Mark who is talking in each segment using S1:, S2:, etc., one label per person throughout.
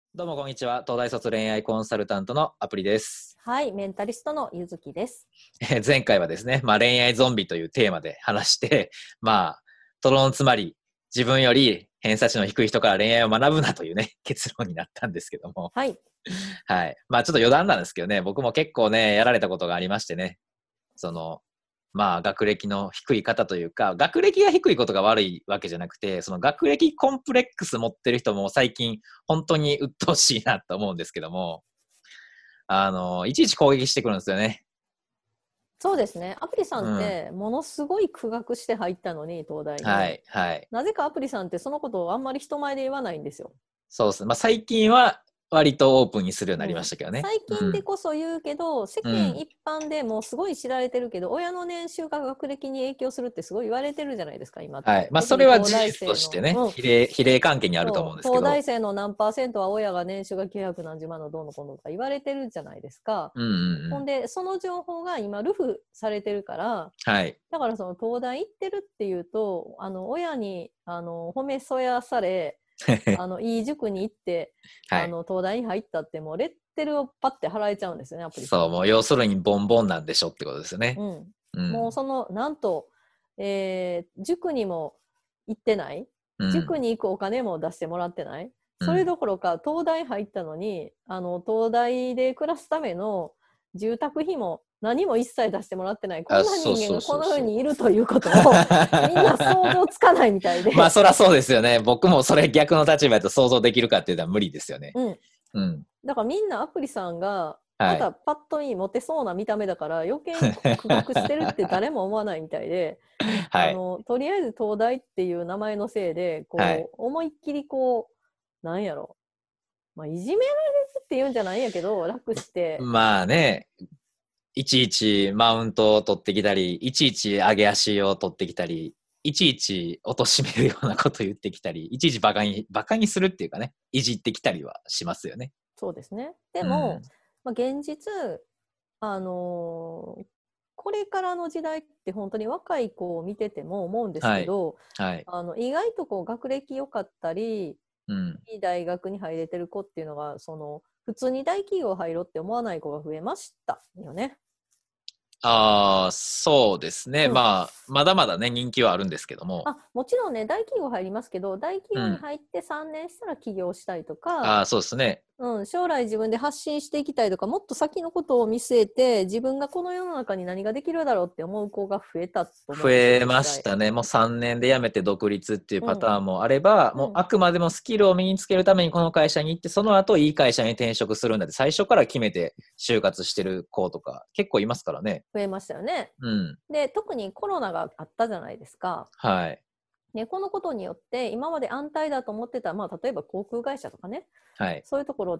S1: どうもこんにちは。東大卒恋愛コンサルタントのアプリです。
S2: はい、メンタリストのゆずきです。
S1: 前回はですね、恋愛ゾンビというテーマで話して、とろんつまり自分より偏差値の低い人から恋愛を学ぶなというね、結論になったんですけども。
S2: はい。
S1: はい。ちょっと余談なんですけどね、僕も結構ね、やられたことがありましてね、その、学歴の低い方というか、学歴が低いことが悪いわけじゃなくて、その学歴コンプレックス持ってる人も最近本当に鬱陶しいなと思うんですけども、いちいち攻撃してくるんですよね。
S2: そうですね。アプリさんっ
S1: うん。
S2: てものすごい苦学して入ったのに、東大に。
S1: はい、はい。
S2: なぜかアプリさんってそのことをあんまり人前で言わないんですよ。
S1: そうですね。最近は割とオープンにするようになりま
S2: うん、
S1: したけどね。
S2: 最近で
S1: うん。
S2: こそ言うけど、世
S1: うん。
S2: 間一般でもすごい知られてるけど、親の年収が学歴に影響するってすごい言われてるじゃないですか、今っ
S1: はい。
S2: て。特
S1: それは
S2: に東大
S1: 事実と
S2: 生の。
S1: してね、比例関係にあると思うん
S2: そう、東
S1: ですけど。
S2: 大生の何パーセントは親が年収が900何十万のどうのこうのとか言われてるじゃないですか。
S1: うんうんうん。
S2: ほんで、その情報が今、ルフされてるから、
S1: はい。
S2: だからその東大行ってるっていうと、親に褒めそやされ、いい塾に行って、
S1: はい。
S2: 東大に入ったってもうレッテルをパッて払えちゃうんですよね、アプリさ
S1: そう、
S2: んに。
S1: もう要するにボンボンなんでしょってことですよね。
S2: うん。
S1: うん。
S2: もうなんと、塾にも行ってない。
S1: うん。
S2: 塾に行くお金も出してもらってない。それ
S1: うん。
S2: どころか、東大入ったのに、東大で暮らすための住宅費も何も一切出してもらってない。こんな
S1: そうそう
S2: 人間がこ
S1: そうそう。
S2: の世にいるということを、みんな想像つかないみたいで。
S1: そらそうですよね。僕もそれ逆の立場だと想像できるかっていうのは無理ですよね。
S2: うん。
S1: うん。
S2: だからみんなアプリさんが、
S1: はい。
S2: ただパッと見モテそうな見た目だから余計に苦学してるって誰も思わないみたいで、
S1: はい。
S2: とりあえず東大っていう名前のせいで、
S1: はい。
S2: 思いっきりなんやろ、いじめられるっていうんじゃないんやけど、楽して、
S1: まあね、いちいちマウントを取ってきたり、いちいち上げ足を取ってきたり、いちいち貶めるようなこと言ってきたり、いちいちバカにするっていうかね、いじってきたりはしますよね。
S2: そうですね。で
S1: うん。
S2: も、現実、あのーこれからの時代って本当に若い子を見てても思うんです
S1: はい。
S2: けど、
S1: はい。
S2: 意外と学歴良かったり、
S1: うん。
S2: いい大学に入れてる子っていうのが、普通に大企業入ろうって思わない子が増えましたよね。
S1: ああ、そうですね。
S2: うん。
S1: まだまだね、人気はあるんですけども。
S2: もちろんね、大企業入りますけど、大企
S1: うん。
S2: 業に入って3年したら起業したいとか、
S1: ああ、そうですね。
S2: うん、将来自分で発信していきたいとか、もっと先のことを見据えて、自分がこの世の中に何ができるだろうって思う子が増えたと思うんですよ、
S1: 増え
S2: 実際。
S1: ましたね。もう3年で辞めて独立っていう
S2: うん。
S1: パターンもあれば、もう
S2: うん。
S1: あくまでもスキルを身につけるためにこの会社に行って、その後いい会社に転職するんだって最初から決めて就活してる子とか結構いますからね。
S2: 増えましたよね。
S1: うん。
S2: で、特にコロナがあったじゃないですか。
S1: はい。
S2: ね、このことによって、今まで安泰だと思ってた、例えば航空会社とかね、
S1: はい。
S2: そういうところって、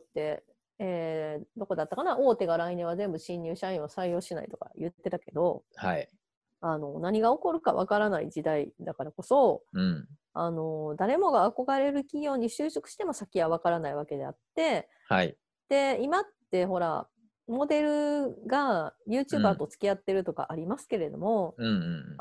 S2: どこだったかな、大手が来年は全部新入社員を採用しないとか言ってたけど、
S1: はい。
S2: 何が起こるかわからない時代だからこそ、
S1: うん。
S2: 誰もが憧れる企業に就職しても先はわからないわけであって、
S1: はい。
S2: で、今ってほら、モデルが
S1: う
S2: YouTuber
S1: ん。
S2: と付き合ってるとかありますけれども、
S1: うん。うん。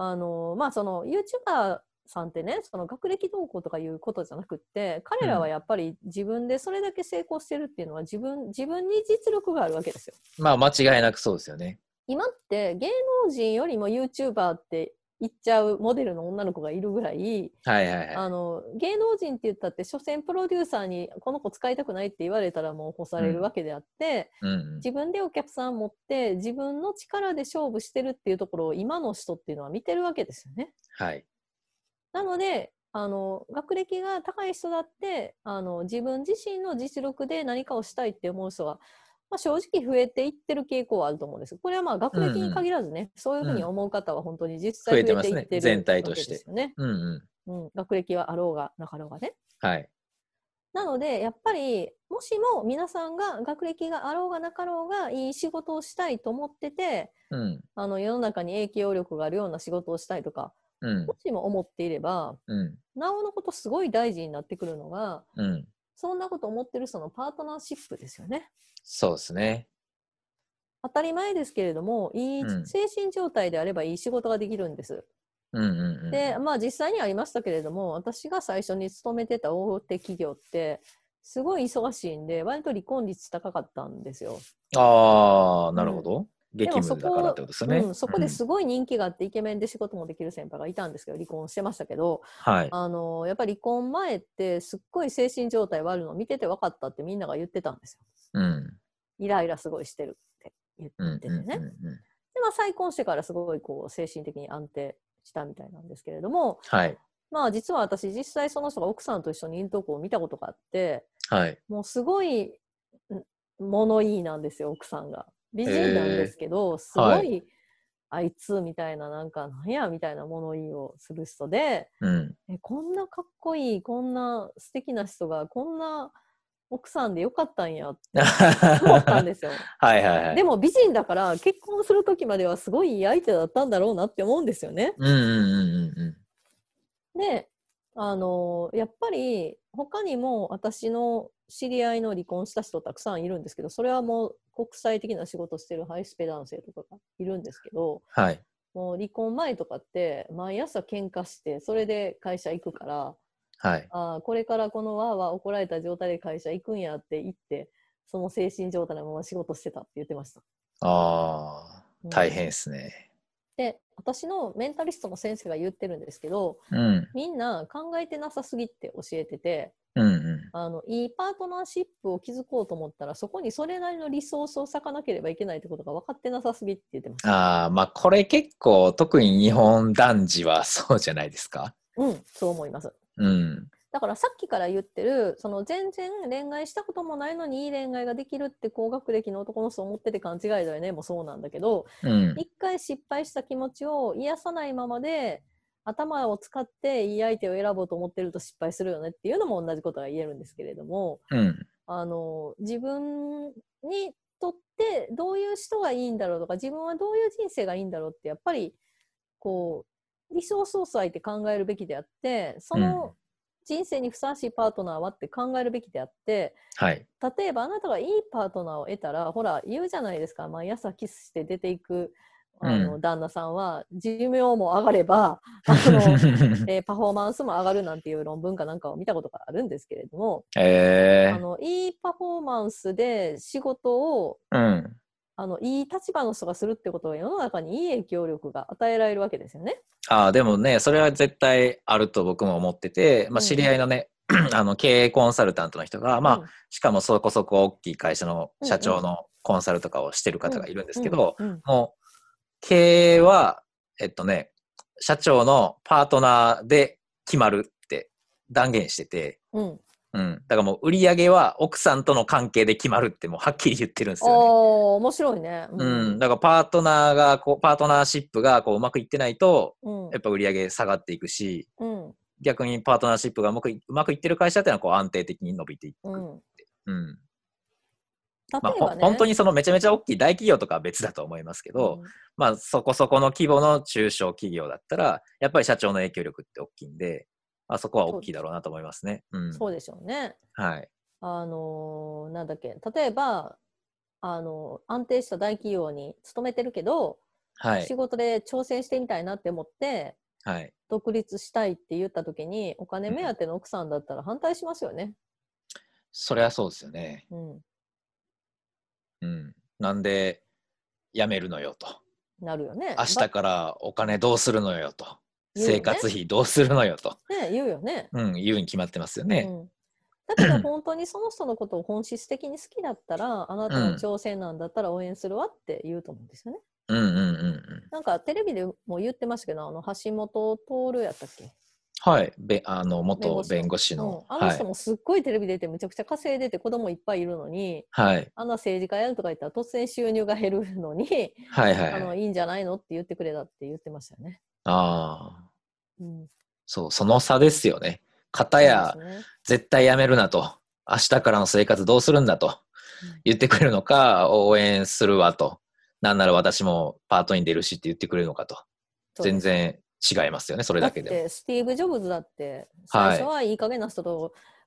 S2: その YouTuber さんってね、その学歴動向とかいうことじゃなくって、彼らは
S1: うん。
S2: やっぱり自分でそれだけ成功してるっていうのは自分に実力があるわけですよ。
S1: 間違いなくそうですよね。
S2: 今って芸能人よりも YouTuber って言っちゃうモデルの女の子がいるぐらい、
S1: はいはいはい。
S2: 芸能人って言ったって所詮プロデューサーにこの子使いたくないって言われたらもう干される
S1: うん。
S2: わけであって、
S1: うん。
S2: 自分でお客さん持って自分の力で勝負してるっていうところを今の人っていうのは見てるわけですよね。
S1: はい。
S2: なので、学歴が高い人だって、自分自身の実力で何かをしたいって思う人は、正直増えていってる傾向はあると思うんです。これは学歴に
S1: うん。
S2: 限らずね、そういうふうに
S1: うん。
S2: 思う方は本当に実
S1: 増
S2: 際増えていっ
S1: えてますね。全
S2: てるわけ
S1: 体として。
S2: ですよね。
S1: うんうん。
S2: うん、学歴はあろうがなかろうがね。
S1: はい。
S2: なので、やっぱり、もしも皆さんが学歴があろうがなかろうがいい仕事をしたいと思ってて、
S1: うん。
S2: 世の中に影響力があるような仕事をしたいとか、
S1: うん。
S2: もしも思っていれば、
S1: うん。
S2: なおのことすごい大事になってくるのが、
S1: うん。
S2: そんなこと思ってるそのパートナーシップですよね。
S1: そうですね。
S2: 当たり前ですけれども、いい
S1: うん。
S2: 精神状態であればいい仕事ができるんです。
S1: うんうんうん
S2: で、
S1: うん。
S2: 実際にありましたけれども、私が最初に勤めてた大手企業って、 すごい忙しいんで、割と離婚率高かったんですよ。
S1: ああ、なるほ
S2: うん。
S1: ど。
S2: でも
S1: 激務だからってことですよね。
S2: そこですごい人気があってイケメンで仕事もできる先輩がいたんですけど、離婚してましたけど、
S1: はい。
S2: やっぱり離婚前ってすっごい精神状態悪いのを見てて分かったってみんなが言ってたんですよ。
S1: うん。
S2: イライラすごいしてるって言っ
S1: うん。うん。
S2: ててね。
S1: うん。うん。
S2: で、まあ再婚してからすごいこう精神的に安定したみたいなんですけれども、
S1: はい。
S2: まあ実は私実際その人が奥さんと一緒にいるとこを見たことがあって、
S1: はい。
S2: もうすごい物言いなんですよ、奥さんが。美人なんで
S1: え
S2: すけど、す
S1: はい。
S2: ごいあいつみたいな、なんか、なんやみたいな物言いをする人で、
S1: うん。
S2: こんなかっこいい、こんな素敵な人が、こんな奥さんでよかったんやって思ったんですよ。
S1: はいはいはい。
S2: でも美人だから結婚する時まではすごいいい相手だったんだろうなって思うんですよね。
S1: うんうんうんうん
S2: で、やっぱり他にも私の知り合いの離婚した人たくさんいるんですけど、それはもう国際的な仕事してるハイスペ男性とかがいるんですけど、
S1: はい。
S2: もう離婚前とかって毎朝喧嘩してそれで会社行くから、
S1: はい。
S2: これからこのわーわー怒られた状態で会社行くんやって言って、その精神状態のまま仕事してたって言ってました。
S1: ああ、
S2: うん、
S1: 大変ですね。
S2: で、私のメンタリストの先生が言ってるんですけど、
S1: うん。
S2: みんな考えてなさすぎって教えてて、
S1: うんう
S2: いいパートナーシップを築こうと思ったら、そこにそれなりのリソースを割かなければいけないってことが分かってなさすぎって言ってまし
S1: ん。
S2: た。
S1: ああ、まあこれ結構特に日本男児はそうじゃないですか。
S2: うん、そう思います。
S1: うん。
S2: だからさっきから言ってる、その全然恋愛したこともないのにいい恋愛ができるって高学歴の男の人思ってて勘違いだよねもそうなんだけど、
S1: うん。
S2: 一回失敗した気持ちを癒さないままで頭を使っていい相手を選ぼうと思ってると失敗するよねっていうのも同じことが言えるんですけれども、
S1: うん。
S2: 自分にとってどういう人がいいんだろうとか、自分はどういう人生がいいんだろうってやっぱりこ理想総裁って考えるべきであって、そ
S1: うん。
S2: の人生にふさわしいパートナーはって考えるべきであって、
S1: はい。
S2: 例えばあなたがいいパートナーを得たら、ほら言うじゃないですか、毎朝キスして出ていく
S1: うん。
S2: 旦那さんは寿命も上がればパフォーマンスも上がるなんていう論文かなんかを見たことがあるんですけれども、
S1: ええ
S2: いいパフォーマンスで仕事を
S1: うん。
S2: いい立場の人がするってことは世の中にいい影響力が与えられるわけですよね。
S1: ああ、でもね、それは絶対あると僕も思ってて、まあ、知り
S2: うん、
S1: 合いのね、経営コンサルタントの人が、まあ、
S2: うん、
S1: しかもそこそこ大きい会社の
S2: うん、うん、
S1: 社長のコンサルとかをしてる
S2: うん、
S1: 方がいるんです
S2: うん、
S1: けど、
S2: うん、
S1: もう、経営は、社長のパートナーで決まるって断言してて、
S2: うん。
S1: うん。だからもう売り上げは奥さんとの関係で決まるってもうはっきり言ってるんですよね。
S2: 面白いね。う
S1: うん。
S2: ん、
S1: だからパートナーシップがうまくいってないと、
S2: うん、
S1: やっぱ売り上げ下がっていくし、
S2: うん、
S1: 逆にパートナーシップがうまくいってる会社っていうのは安定的に伸びていく。
S2: うん。
S1: うん。
S2: 例
S1: まあ、本当
S2: えばね、
S1: にそのめちゃめちゃ大きい大企業とかは別だと思いますけど、
S2: うん、
S1: まあそこそこの規模の中小企業だったら、やっぱり社長の影響力って大きいんで、まあ、そこは大
S2: そうです。
S1: きいだろうなと思いますね。うん。
S2: そうでしょうね。
S1: はい。
S2: なんだっけ、例えば、安定した大企業に勤めてるけど、
S1: はい。
S2: 仕事で挑戦してみたいなって思って、
S1: はい。
S2: 独立したいって言った時に、お金
S1: うん。
S2: 目当ての奥さんだったら反対しますよね。
S1: そりゃそうですよね。
S2: うん。
S1: うん。なんで辞めるのよと。
S2: なるよね。
S1: 明日からお金どうするのよと。生
S2: 言うよね。
S1: 活費どうするのよと。
S2: ね、言うよね。
S1: うん。言うに決まってますよね。
S2: うん。だけど本当にその人のことを本質的に好きだったら、あなたの
S1: うん。
S2: 挑戦なんだったら応援するわって言うと思うんですよね。
S1: うんうんうんうん。
S2: なんかテレビでも言ってましたけど、橋本徹やったっけ、
S1: はい。元弁
S2: 弁護士の。
S1: 護士の。
S2: あの
S1: はい。
S2: 人もすっごいテレビ出てむちゃくちゃ稼いでて子供いっぱいいるのに、
S1: はい。
S2: あんな政治家やるとか言ったら突然収入が減るのに、
S1: はいはいはい。
S2: いいんじゃないのって言ってくれたって言ってましたよね。
S1: ああ。
S2: うん、
S1: そう、その差ですよね。片
S2: そうです
S1: や、
S2: ね。
S1: 絶対やめるなと。明日からの生活どうするんだと
S2: うん、
S1: 言ってくれるのか、応援するわと。なんなら私もパートに出るしって言ってくれるのかと。
S2: そうです。
S1: 全然違いますよね、それ
S2: だっ
S1: だけでも。
S2: てスティーブ・ジョブズだって最
S1: はい。
S2: 初はいい加減な人と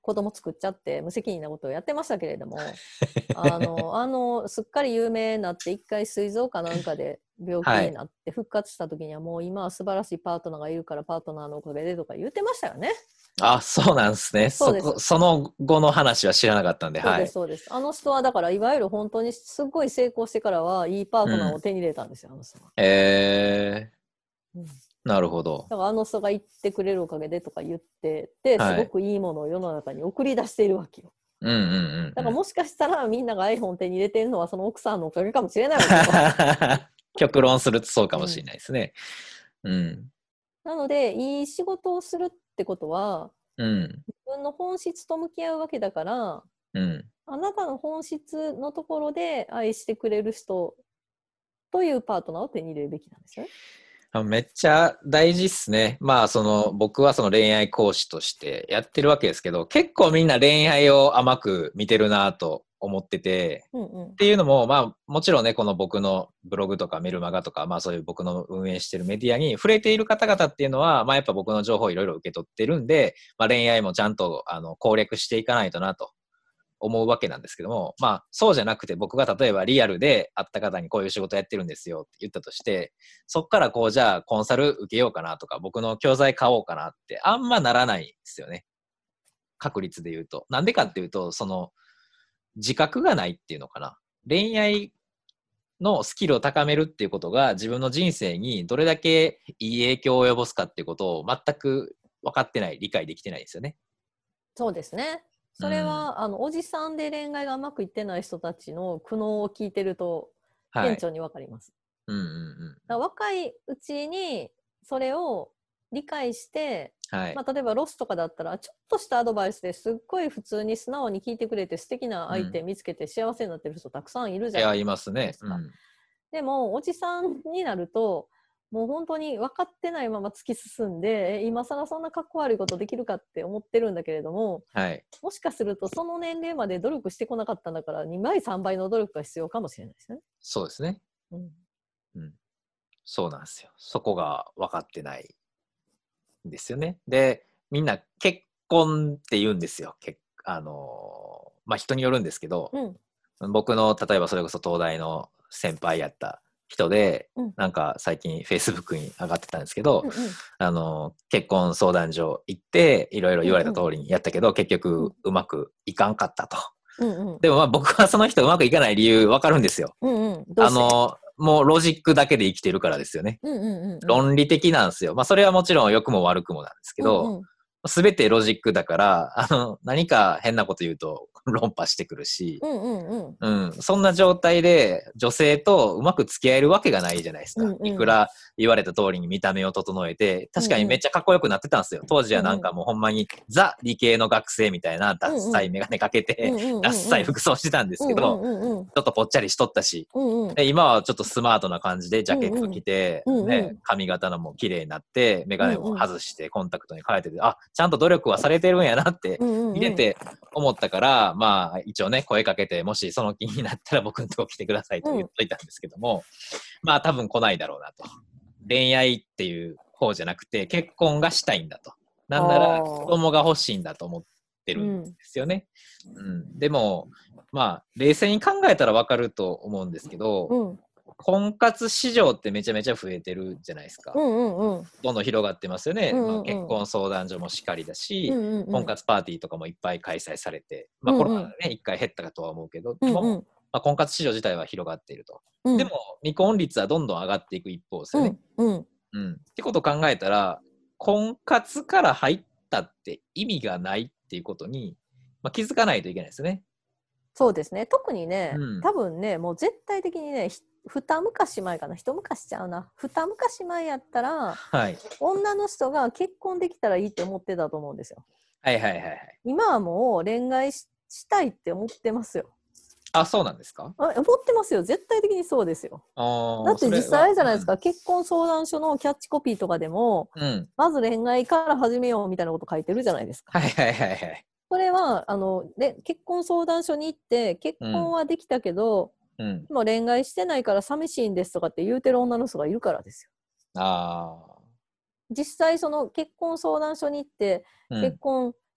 S2: 子供作っちゃって無責任なことをやってましたけれども、すっかり有名になって一回膵臓かなんかで病気
S1: はい。
S2: になって復活した時にはもう今は素晴らしいパートナーがいるからパートナーのおかげでとか言ってましたよね。
S1: あ、そうなんですね。
S2: そうです。
S1: その後の話は知らなかったんで、
S2: そうです、
S1: はい。
S2: そうです。あの人はだからいわゆる本当にすっごい成功してからはいいパートナーを
S1: うん。
S2: 手に入れたんですよ、あの人は。うん、だ
S1: なるほど。
S2: からあの人が言ってくれるおかげでとか言ってて、す
S1: はい。
S2: ごくいいものを世の中に送り出しているわけよ。
S1: うんうんうんうん。
S2: だからもしかしたらみんなが iPhone 手に入れてるのはその奥さんのおかげかもしれないわけよ。
S1: 極論するとそうかもしれ
S2: うん、
S1: ないですね。うん。
S2: なのでいい仕事をするってことは
S1: うん。
S2: 自分の本質と向き合うわけだから、
S1: うん。
S2: あなたの本質のところで愛してくれる人というパートナーを手に入れるべきなんですよね。
S1: めっちゃ大事っすね。まあ、僕はその恋愛講師としてやってるわけですけど、結構みんな恋愛を甘く見てるなと思ってて、
S2: うんうん。
S1: っていうのも、まあ、もちろんね、この僕のブログとかメルマガとか、まあそういう僕の運営してるメディアに触れている方々っていうのは、まあやっぱ僕の情報をいろいろ受け取ってるんで、まあ恋愛もちゃんと攻略していかないとなと思うわけなんですけども、まあそうじゃなくて僕が例えばリアルで会った方にこういう仕事やってるんですよって言ったとして、そっからこうじゃあコンサル受けようかなとか、僕の教材買おうかなってあんまならないんですよね。確率で言うと。なんでかっていうと、自覚がないっていうのかな。恋愛のスキルを高めるっていうことが自分の人生にどれだけいい影響を及ぼすかっていうことを全く分かってない、理解できてないですよね。
S2: そうですね。それ
S1: うん。
S2: はおじさんで恋愛がうまくいってない人たちの苦悩を聞いてると顕
S1: はい。
S2: 著にわかります。
S1: うんうんうんうん。
S2: だから若いうちにそれを理解して、
S1: はい。
S2: まあ、例えばロスとかだったらちょっとしたアドバイスですっごい普通に素直に聞いてくれて素敵な
S1: うん。
S2: 相手見つけて幸せになってる人たくさんいるじ
S1: いや、
S2: ゃない
S1: いますね。
S2: ですか。
S1: うん。
S2: でもおじさんになるともう本当に分かってないまま突き進んで今更そんなかっこ悪いことできるかって思ってるんだけれども、
S1: はい。
S2: もしかするとその年齢まで努力してこなかったんだから2倍3倍の努力が必要かもしれないですよね。
S1: そうですね。
S2: うん、
S1: うん。そうなんですよ。そこが分かってないんですよね。で、みんな結婚って言うんですよ。まあ、人によるんですけど、
S2: うん、
S1: 僕の例えばそれこそ東大の先輩やった人で、
S2: うん、
S1: なんか最近 Facebook に上がってたんですけど、
S2: うん、うん、
S1: 結婚相談所行っていろいろ言われた
S2: うん、
S1: 通りにやったけど結
S2: うん、
S1: 局うまくいかんかったと。
S2: うん、うん、
S1: でもまあ僕はその人うまくいかない理由わかるんですよ。
S2: うん、うん、どうして？
S1: もうロジックだけで生きてるからですよね。
S2: うん、うん、うん、うん、
S1: 論理的なんですよ。まあそれはもちろん良くも悪くもなんですけ
S2: うん、
S1: ど、
S2: うん、
S1: すべてロジックだから、何か変なこと言うと論破してくるし、
S2: うん、うん、うん、
S1: うん、そんな状態で女性とうまく付き合えるわけがないじゃないですか。
S2: うん、うん、
S1: いくら言われた通りに見た目を整えて、確かにめっ
S2: うん、
S1: ちゃかっこよくなってたんですよ。当時はなん
S2: うん、
S1: かもうほんまにザ理系の学生みたいなダッ
S2: うん、うん、
S1: サいメガネかけて、
S2: うん、う
S1: ダッサい
S2: ん、
S1: 服装してたんです
S2: うん、
S1: けど、
S2: うん、
S1: ちょっとぽっちゃりしとったし、
S2: うん、うん、
S1: で今はちょっとスマートな感じでジャケット着て、
S2: うん、う
S1: ね、
S2: ん、
S1: 髪型のも綺麗になって、メガネも
S2: うん、
S1: 外してコンタクトに変えてて、あ、ちゃんと努力はされてるんやなって
S2: うん、うん、
S1: 見れて思ったから、まあ一応ね、声かけて、もしその気になったら僕のとこ来てくださいと言っといたんですけども、まあ多分来ないだろうなと。恋愛っていう方じゃなくて、結婚がしたいんだと。なんなら子
S2: ああ、
S1: 供が欲しいんだと思ってるんで
S2: うん、
S1: すよね。うん、でも、まあ冷静に考えたらわかると思うんですけど、
S2: うん、
S1: 婚活市場ってめちゃめちゃ増えてるじゃないですか。
S2: うん、うん、
S1: どんどん広がってますよね。まあ、
S2: うん、うん、
S1: 結婚相談所もしっかりだし、
S2: うん、うん、
S1: 婚活パーティーとかもいっぱい開催されて、まあコロ
S2: うん、うん、
S1: ナでね、一回減ったかとは思うけど
S2: うん、う
S1: も、
S2: ん、
S1: まあ、婚活市場自体は広がっていると。でも、
S2: うん、
S1: 未婚率はどんどん上がっていく一方ですよね。
S2: うん、うん、
S1: うん。ってことを考えたら、婚活から入ったって意味がないっていうことに、まあ、気づかないといけないですよね。
S2: そうですね。特にね、
S1: うん。
S2: 多分ね、もう絶対的にね、二昔前かな、一昔ちゃうな。二昔前やったら、
S1: はい。
S2: 女の人が結婚できたらいいって思ってたと思うんですよ。
S1: はいはいはいはい。
S2: 今はもう恋愛したいって思ってますよ。
S1: あ、そうなんですか？
S2: 思ってますよ。絶対的にそうですよ。だ
S1: ああ、
S2: って実際あ
S1: それは、
S2: れじゃないですか、結婚相談所のキャッチコピーとかでも、
S1: うん。うん。
S2: まず恋愛から始めようみたいなこと書いてるじゃないですか。
S1: はいはいはいはい。
S2: それはで結婚相談所に行って結
S1: うん。
S2: 婚はできたけど
S1: うん。
S2: もう恋愛してないから寂しいんですとかって言うてる女の人がいるからですよ。
S1: ああ。
S2: 実際その結婚相談所に行って
S1: うん。
S2: 結婚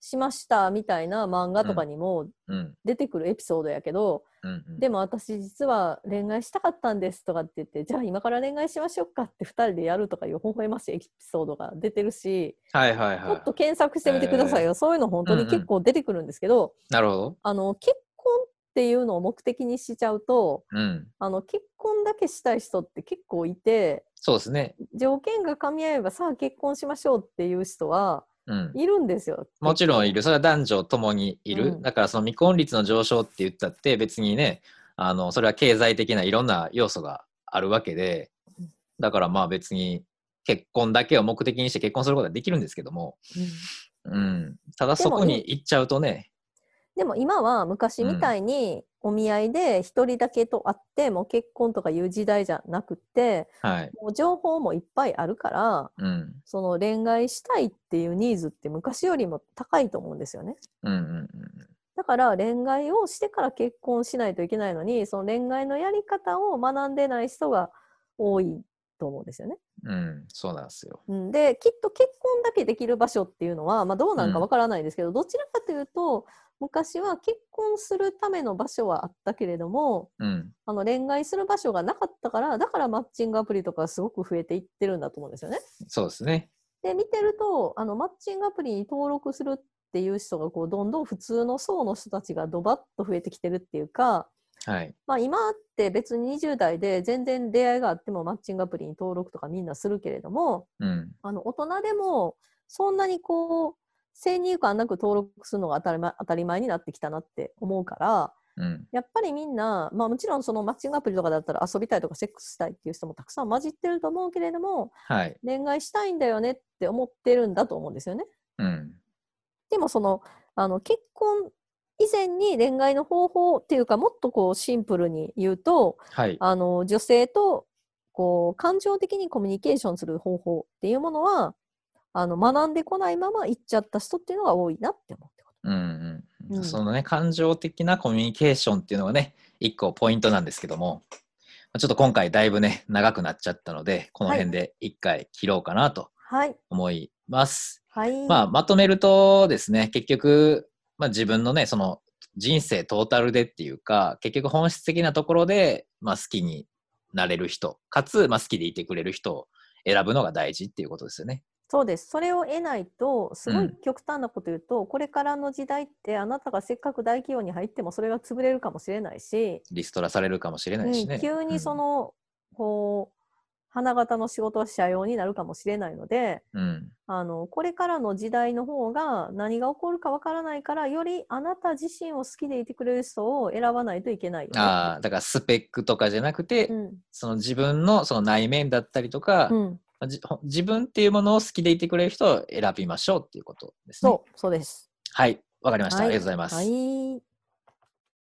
S2: しましたみたいな漫画とかにも
S1: うん。
S2: 出てくるエピソードやけど、
S1: うんうん。
S2: でも私実は恋愛したかったんですとかって言って、じゃあ今から恋愛しましょうかって2人でやるとかいう微笑ましいエピソードが出てるし、
S1: はいはい
S2: ちょっと
S1: は
S2: 検索してみてくださいよ。そういうの本
S1: い。う
S2: 当に結
S1: んうん。
S2: 構出てくるんですけど、
S1: なるほど。
S2: 結婚っていうのを目的にしちゃうと、
S1: うん。
S2: 結婚だけしたい人って結構いて、
S1: そうですね。
S2: 条件が噛み合えばさあ結婚しましょうっていう人は
S1: うん。
S2: いるんですよ。
S1: もちろんい
S2: る。
S1: る。それは男女ともにいる。
S2: うん。
S1: だからその未婚率の上昇って言ったって別にね、それは経済的ないろんな要素があるわけで、だからまあ別に結婚だけを目的にして結婚することはできるんですけども、
S2: うん、
S1: うん。ただそこ
S2: でも
S1: に行っちゃうとね、
S2: でも今は昔みたいにお見合いで一人だけと会ってもう結婚とかいう時代じゃなくて、
S1: はい。
S2: もう情報もいっぱいあるから、
S1: うん。
S2: その恋愛したいっていうニーズって昔よりも高いと思うんですよね。
S1: うんうん
S2: だから恋愛をしてから結婚しないといけないのに、その恋愛のやり方を学んでない人が多いと思うんですよね。
S1: うん。うん。そうなんですよ。
S2: で、きっと結婚だけできる場所っていうのは、まあ、どうなんか
S1: うん。
S2: わからないですけど、どちらかというと、昔は結婚するための場所はあったけれども、
S1: うん。
S2: 恋愛する場所がなかったから、だからマッチングアプリとかすごく増えていってるんだと思うんですよね。
S1: そうですね。
S2: で、見てると、マッチングアプリに登録するっていう人が、こう、どんどん普通の層の人たちがドバッと増えてきてるっていうか、
S1: はい。
S2: まあ、今って別に20代で全然出会いがあってもマッチングアプリに登録とかみんなするけれども、
S1: うん。
S2: 大人でもそんなにこう先入観なく登録するのが当たり前になってきたなって思うから、
S1: うん。
S2: やっぱりみんな、まあ、もちろんそのマッチングアプリとかだったら遊びたいとかセックスしたいっていう人もたくさん混じってると思うけれども、
S1: はい。
S2: 恋愛したいんだよねって思ってるんだと思うんですよね。
S1: うん。
S2: でも結婚以前に恋愛の方法っていうか、もっとこうシンプルに言うと、
S1: はい。
S2: 女性とこう感情的にコミュニケーションする方法っていうものは学んでこないまま行っちゃった人っていうのが多いなって思ってこ
S1: うんうんうん。
S2: と。
S1: そのね、感情的なコミュニケーションっていうのがね、一個ポイントなんですけども、ちょっと今回だいぶね、長くなっちゃったので、この
S2: はい。
S1: 辺で一回切ろうかなと
S2: はい。
S1: 思います。
S2: はい。
S1: まあ、まとめるとですね、結局、まあ自分のね、その人生トータルでっていうか、結局本質的なところで、まあ好きになれる人、かつ、まあ好きでいてくれる人を選ぶのが大事っていうことですよね。
S2: そうです。それを得ないと、すごい
S1: うん。
S2: 極端なこと言うと、これからの時代ってあなたがせっかく大企業に入ってもそれが潰れるかもしれないし、
S1: リストラされるかもしれないしね。
S2: 急に
S1: うん。
S2: こう、花形の仕事は社用になるかもしれないので、
S1: うん。
S2: これからの時代の方が何が起こるかわからないから、よりあなた自身を好きでいてくれる人を選ばないといけないよねって。
S1: ああ、だからスペックとかじゃなくて、
S2: うん。
S1: その自分のその内面だったりとか、
S2: うん。
S1: 自分っていうものを好きでいてくれる人を選びましょうっていうことですね。
S2: そうです。
S1: はい。わかりました。ありが
S2: はい。
S1: とうございま
S2: は
S1: す。
S2: い。